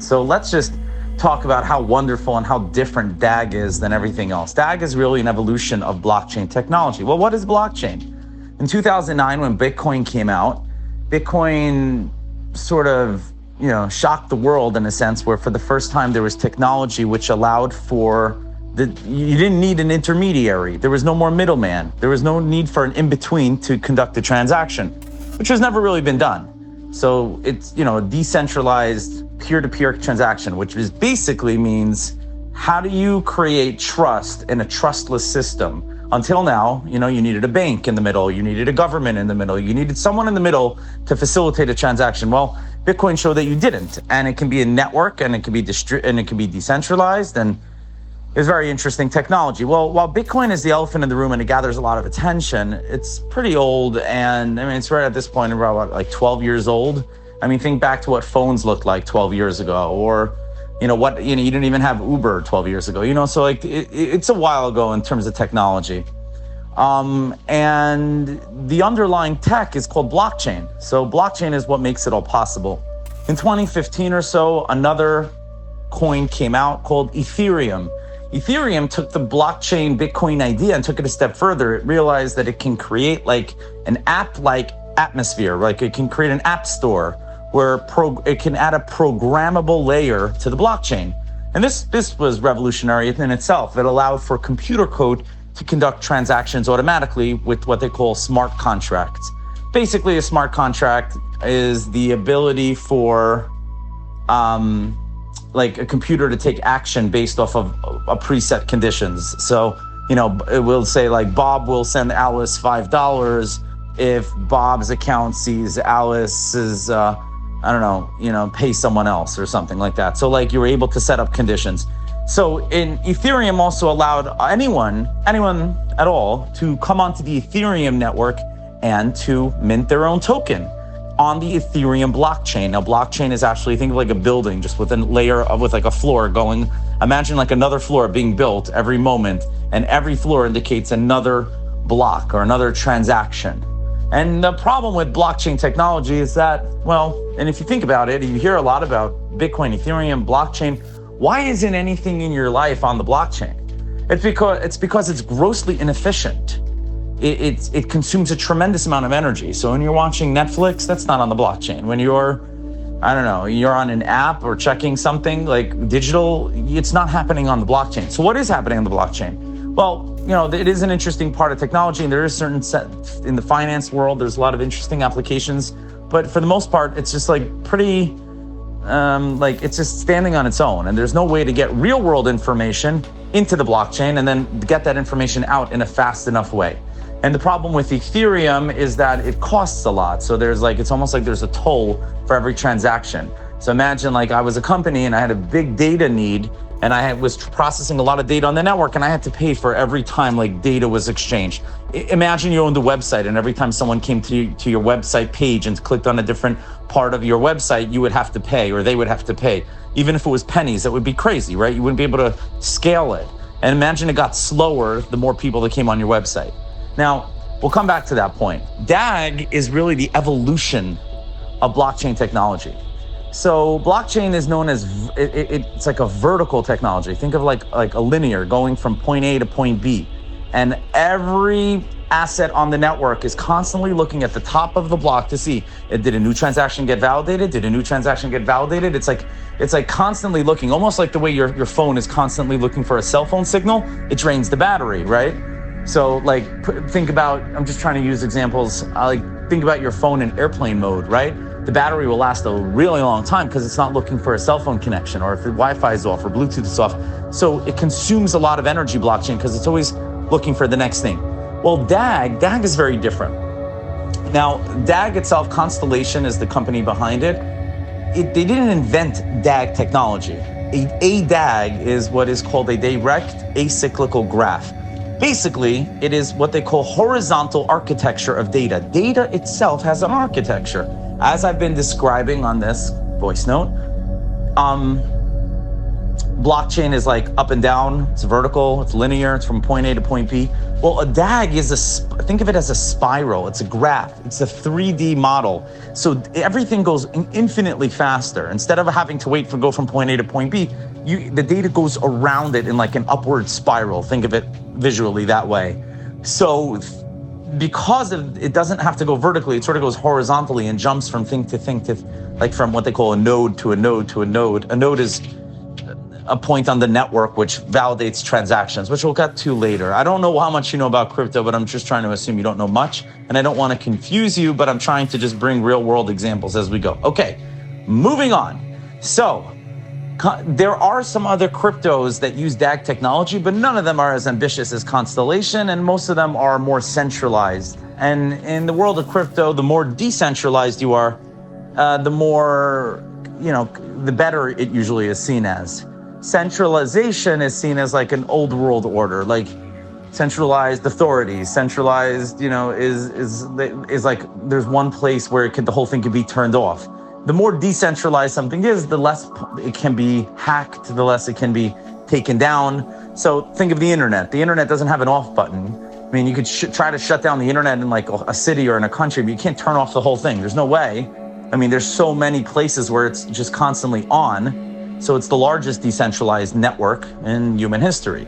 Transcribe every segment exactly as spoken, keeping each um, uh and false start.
So let's just talk about how wonderful and how different D A G is than everything else. D A G is really an evolution of blockchain technology. Well, what is blockchain? In two thousand nine, when Bitcoin came out, Bitcoin sort of, you know, shocked the world in a sense where for the first time there was technology which allowed for the, you didn't need an intermediary. There was no more middleman. There was no need for an in-between to conduct a transaction, which has never really been done. So it's, you know, a decentralized peer-to-peer transaction, which is basically means how do you create trust in a trustless system? Until now, you know, you needed a bank in the middle, you needed a government in the middle, you needed someone in the middle to facilitate a transaction. Well, Bitcoin showed that you didn't, and it can be a network, and it can be distri- and it can be decentralized, and it's very interesting technology. Well, while Bitcoin is the elephant in the room and it gathers a lot of attention, it's pretty old, and I mean, it's right at this point about what, like twelve years old. I mean, think back to what phones looked like twelve years ago, or you know what, you know, you didn't even have Uber twelve years ago. You know, so like it, it's a while ago in terms of technology. Um, and the underlying tech is called blockchain. So blockchain is what makes it all possible. In twenty fifteen or so, another coin came out called Ethereum. Ethereum took the blockchain Bitcoin idea and took it a step further. It realized that it can create like an app-like atmosphere, like it can create an app store where pro- it can add a programmable layer to the blockchain. And this, this was revolutionary in itself. It allowed for computer code to conduct transactions automatically with what they call smart contracts. Basically, a smart contract is the ability for um, like a computer to take action based off of a preset conditions. So, you know, it will say like Bob will send Alice five dollars if Bob's account sees Alice's, uh, I don't know, you know, pay someone else or something like that. So like you were able to set up conditions. So in Ethereum also allowed anyone, anyone at all to come onto the Ethereum network and to mint their own token on the Ethereum blockchain. Now, blockchain is actually, think of like a building just with a layer of, with like a floor going, imagine like another floor being built every moment, and every floor indicates another block or another transaction. And the problem with blockchain technology is that, well, and if you think about it, you hear a lot about Bitcoin, Ethereum, blockchain. Why isn't anything in your life on the blockchain? It's because it's because it's grossly inefficient. It, it, it consumes a tremendous amount of energy. So when you're watching Netflix, that's not on the blockchain. When you're, I don't know, you're on an app or checking something like digital, it's not happening on the blockchain. So what is happening on the blockchain? Well, you know, it is an interesting part of technology, and there is certain set in the finance world, there's a lot of interesting applications, but for the most part, it's just like pretty, um, like it's just standing on its own, and there's no way to get real world information into the blockchain and then get that information out in a fast enough way. And the problem with Ethereum is that it costs a lot. So there's like, it's almost like there's a toll for every transaction. So imagine like I was a company and I had a big data need, and I was processing a lot of data on the network, and I had to pay for every time like data was exchanged. I, imagine you owned a website, and every time someone came to, you, to your website page and clicked on a different part of your website, you would have to pay, or they would have to pay. Even if it was pennies, that would be crazy, right? You wouldn't be able to scale it. And imagine it got slower the more people that came on your website. Now, we'll come back to that point. D A G is really the evolution of blockchain technology. So blockchain is known as, it, it, it's like a vertical technology. Think of like, like a linear going from point A to point B. And every asset on the network is constantly looking at the top of the block to see, did a new transaction get validated? Did a new transaction get validated? It's like, it's like constantly looking, almost like the way your, your phone is constantly looking for a cell phone signal. It drains the battery, right? So like, think about, I'm just trying to use examples, uh, like think about your phone in airplane mode, right? The battery will last a really long time because it's not looking for a cell phone connection, or if the Wi-Fi is off or Bluetooth is off. So it consumes a lot of energy, blockchain, because it's always looking for the next thing. Well, D A G, D A G is very different. Now, D A G itself, Constellation is the company behind it. it they didn't invent D A G technology. A, a D A G is what is called a direct acyclical graph. Basically, it is what they call horizontal architecture of data. Data itself has an architecture. As I've been describing on this voice note, um, blockchain is like up and down, it's vertical, it's linear, it's from point A to point B. Well, a D A G is a, sp- think of it as a spiral. It's a graph. It's a three D model. So everything goes infinitely faster. Instead of having to wait for go from point A to point B, you, the data goes around it in like an upward spiral. Think of it visually that way. So because of, it doesn't have to go vertically, it sort of goes horizontally and jumps from thing to thing to, like from what they call a node to a node to a node. A node is a point on the network which validates transactions, which we'll get to later. I don't know how much you know about crypto, but I'm just trying to assume you don't know much. And I don't want to confuse you, but I'm trying to just bring real world examples as we go. Okay, moving on. So there are some other cryptos that use D A G technology, but none of them are as ambitious as Constellation, and most of them are more centralized. And in the world of crypto, the more decentralized you are, uh, the more, you know, the better it usually is seen as. Centralization is seen as like an old world order, like centralized authority, centralized, you know, is is is like there's one place where it could, the whole thing could be turned off. The more decentralized something is, the less it can be hacked, the less it can be taken down. So think of the internet. The internet doesn't have an off button. I mean, you could sh- try to shut down the internet in like a city or in a country, but you can't turn off the whole thing. There's no way. I mean, there's so many places where it's just constantly on. So it's the largest decentralized network in human history.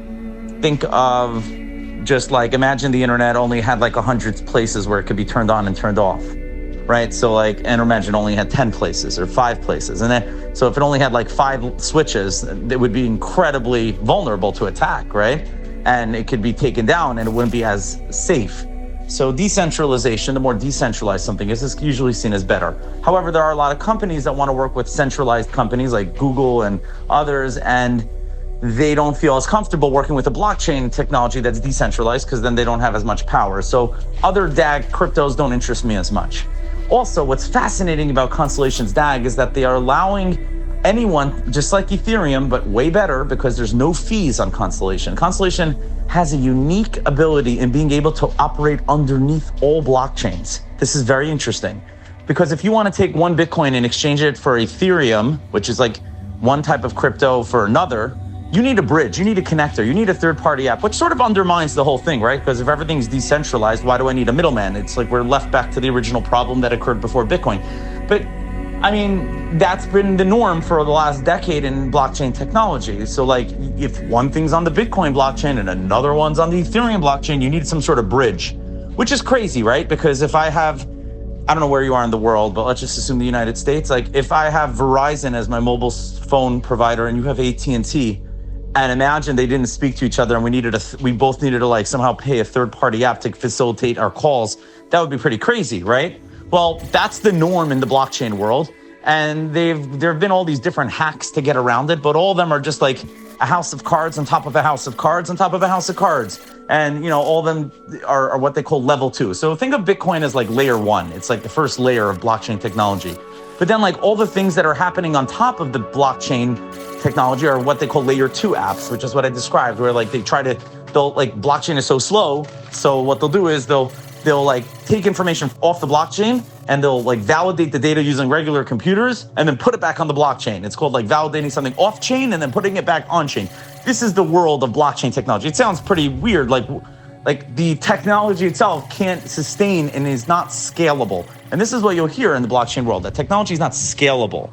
Think of just like, imagine the internet only had like a hundred places where it could be turned on and turned off. Right, so like, and imagine only had ten places or five places, and then so if it only had like five switches, it would be incredibly vulnerable to attack, right? And it could be taken down, and it wouldn't be as safe. So decentralization, the more decentralized something is, is usually seen as better. However, there are a lot of companies that want to work with centralized companies like Google and others, and they don't feel as comfortable working with a blockchain technology that's decentralized because then they don't have as much power. So other D A G cryptos don't interest me as much. Also, what's fascinating about Constellation's D A G is that they are allowing anyone, just like Ethereum, but way better because there's no fees on Constellation. Constellation has a unique ability in being able to operate underneath all blockchains. This is very interesting because if you want to take one Bitcoin and exchange it for Ethereum, which is like one type of crypto for another, you need a bridge, you need a connector, you need a third-party app, which sort of undermines the whole thing, right? Because if everything's decentralized, why do I need a middleman? It's like we're left back to the original problem that occurred before Bitcoin. But I mean, that's been the norm for the last decade in blockchain technology. So like, if one thing's on the Bitcoin blockchain and another one's on the Ethereum blockchain, you need some sort of bridge, which is crazy, right? Because if I have, I don't know where you are in the world, but let's just assume the United States. Like if I have Verizon as my mobile phone provider and you have A T and T, and imagine they didn't speak to each other and we needed a, we both needed to like somehow pay a third party app to facilitate our calls. That would be pretty crazy, right? Well, that's the norm in the blockchain world. And they've, there've been all these different hacks to get around it, but all of them are just like a house of cards on top of a house of cards on top of a house of cards. And, you know, all of them are, are what they call level two. So think of Bitcoin as like layer one. It's like the first layer of blockchain technology. But then like all the things that are happening on top of the blockchain technology are what they call layer two apps, which is what I described, where like they try to, they'll like blockchain is so slow. So what they'll do is they'll, they'll like take information off the blockchain and they'll like validate the data using regular computers and then put it back on the blockchain. It's called like validating something off chain and then putting it back on chain. This is the world of blockchain technology. It sounds pretty weird. Like, like the technology itself can't sustain and is not scalable. And this is what you'll hear in the blockchain world, that technology is not scalable.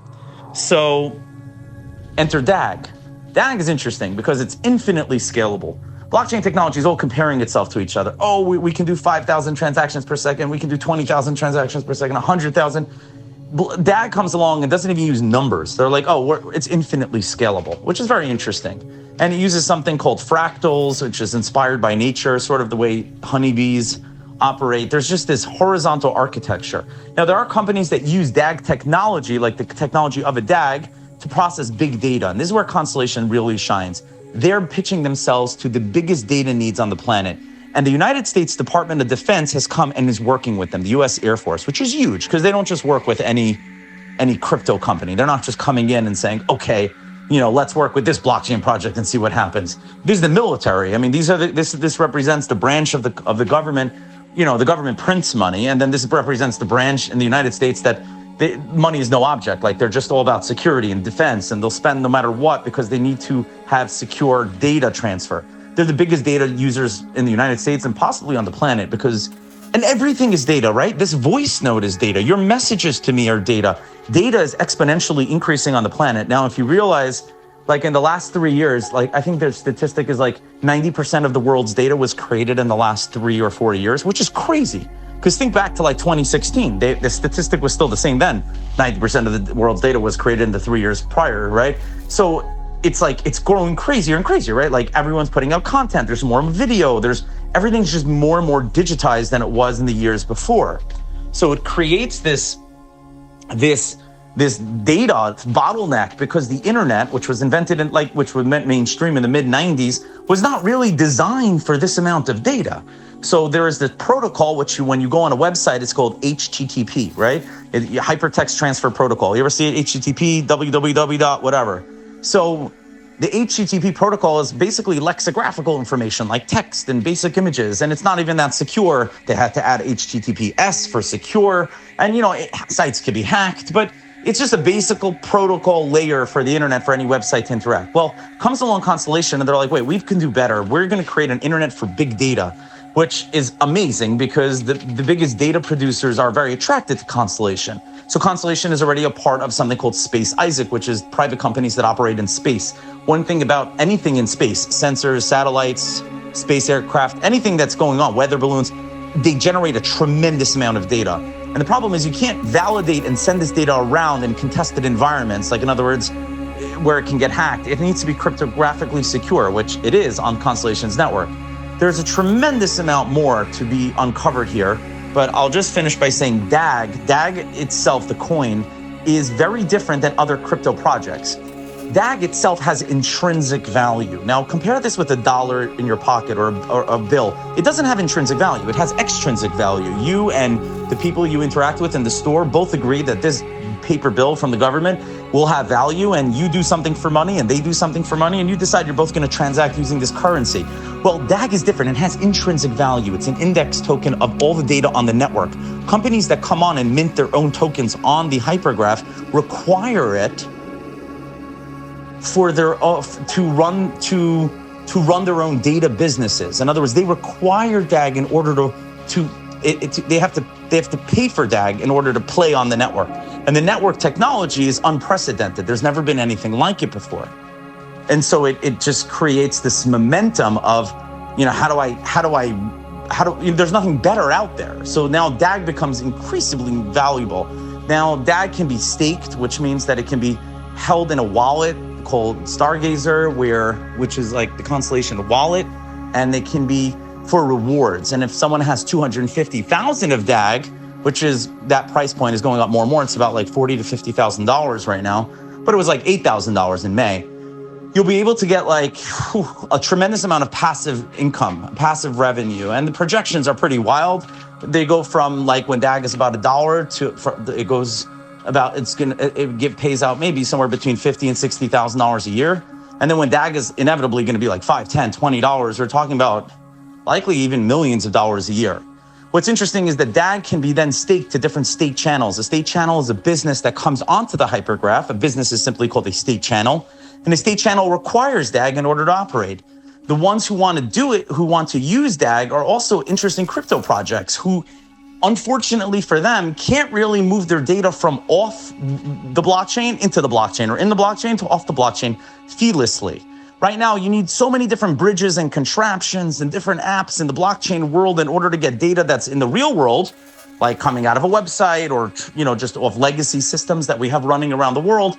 So enter D A G. D A G is interesting because it's infinitely scalable. Blockchain technology is all comparing itself to each other. Oh, we, we can do five thousand transactions per second. We can do twenty thousand transactions per second, one hundred thousand. D A G comes along and doesn't even use numbers. They're like, oh, we're, it's infinitely scalable, which is very interesting. And it uses something called fractals, which is inspired by nature, sort of the way honeybees operate. There's just this horizontal architecture. Now, there are companies that use D A G technology, like the technology of a D A G, to process big data. And this is where Constellation really shines. They're pitching themselves to the biggest data needs on the planet. And the United States Department of Defense has come and is working with them, the U S Air Force, which is huge because they don't just work with any, any crypto company. They're not just coming in and saying, okay, you know, let's work with this blockchain project and see what happens. This is the military. I mean, these are the, this this represents the branch of the of the government. You know, the government prints money, and then this represents the branch in the United States that the money is no object. Like they're just all about security and defense, and they'll spend no matter what because they need to have secure data transfer. they're the biggest data users in the United States and possibly on the planet because, and everything is data, right? This voice note is data. Your messages to me are data. Data is exponentially increasing on the planet. Now, if you realize, like in the last three years, like I think their statistic is like ninety percent of the world's data was created in the last three or four years, which is crazy. Because think back to like twenty sixteen, they, the statistic was still the same then. ninety percent of the world's data was created in the three years prior, right? So it's like, it's growing crazier and crazier, right? Like everyone's putting out content. There's more video. There's everything's just more and more digitized than it was in the years before. So it creates this, this, this data bottleneck because the internet, which was invented in like, which was meant mainstream in the mid nineties, was not really designed for this amount of data. So there is this protocol, which you, when you go on a website, it's called H T T P, right? It, Hypertext Transfer Protocol. You ever see it? H T T P, www dot whatever. So the H T T P protocol is basically lexicographical information like text and basic images, and it's not even that secure. They had to add H T T P S for secure, and you know, it, sites could be hacked, but it's just a basic protocol layer for the internet for any website to interact. Well, comes along Constellation and they're like, wait, we can do better. We're going to create an internet for big data, which is amazing because the, the biggest data producers are very attracted to Constellation. So Constellation is already a part of something called Space Isaac, which is private companies that operate in space. One thing about anything in space, sensors, satellites, space aircraft, anything that's going on, weather balloons, they generate a tremendous amount of data. And the problem is you can't validate and send this data around in contested environments. Like in other words, where it can get hacked. It needs to be cryptographically secure, which it is on Constellation's network. There's a tremendous amount more to be uncovered here, but I'll just finish by saying D A G, D A G itself, the coin, is very different than other crypto projects. D A G itself has intrinsic value. Now compare this with a dollar in your pocket or, or a bill. It doesn't have intrinsic value, it has extrinsic value. You and the people you interact with in the store both agree that this paper bill from the government will have value, and you do something for money and they do something for money, and you decide you're both going to transact using this currency. Well, D A G is different. It has intrinsic value. It's an index token of all the data on the network. Companies that come on and mint their own tokens on the hypergraph require it for their uh, to run to to run their own data businesses. In other words, they require D A G in order to to it, it, they have to they have to pay for D A G in order to play on the network. And the network technology is unprecedented. There's never been anything like it before. And so it, it just creates this momentum of, you know, how do I, how do I, how do, you know, there's nothing better out there. So now D A G becomes increasingly valuable. Now D A G can be staked, which means that it can be held in a wallet called Stargazer, where, which is like the Constellation wallet, and they can be for rewards. And if someone has two hundred fifty thousand of D A G, which is, that price point is going up more and more. It's about like forty to fifty thousand dollars right now, but it was like eight thousand dollars in May. You'll be able to get like whew, a tremendous amount of passive income, passive revenue, and the projections are pretty wild. They go from like when D A G is about a dollar to, it goes about, it's gonna, it give, pays out maybe somewhere between fifty and sixty thousand dollars a year. And then when D A G is inevitably gonna be like five, ten, twenty dollars, we're talking about likely even millions of dollars a year. What's interesting is that D A G can be then staked to different state channels. A state channel is a business that comes onto the hypergraph. A business is simply called a state channel. And a state channel requires D A G in order to operate. The ones who want to do it, who want to use D A G, are also interesting crypto projects who, unfortunately for them, can't really move their data from off the blockchain into the blockchain, or in the blockchain to off the blockchain feelessly. Right now, you need so many different bridges and contraptions and different apps in the blockchain world in order to get data that's in the real world, like coming out of a website or, you know, just off legacy systems that we have running around the world,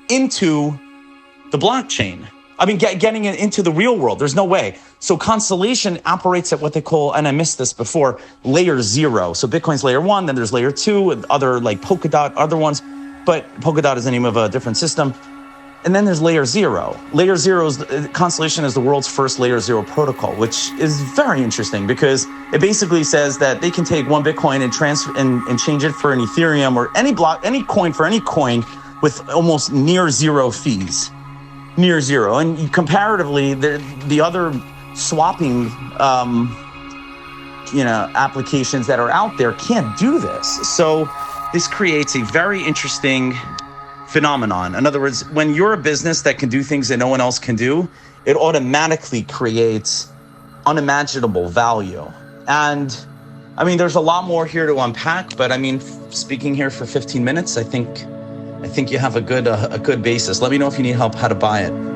into the blockchain. I mean, get, getting it into the real world, there's no way. So Constellation operates at what they call, and I missed this before, layer zero. So Bitcoin's layer one, then there's layer two, other like Polkadot, other ones, but Polkadot is the name of a different system. And then there's layer zero. Layer zero is, Constellation is the world's first layer zero protocol, which is very interesting because it basically says that they can take one Bitcoin and transfer and, and change it for an Ethereum or any block, any coin for any coin with almost near zero fees. Near zero. And comparatively, the, the other swapping um, you know, applications that are out there can't do this. So this creates a very interesting phenomenon. In other words, when you're a business that can do things that no one else can do, it automatically creates unimaginable value. And I mean, there's a lot more here to unpack, but I mean, speaking here for fifteen minutes, I think I think you have a good uh, a good basis. Let me know if you need help how to buy it.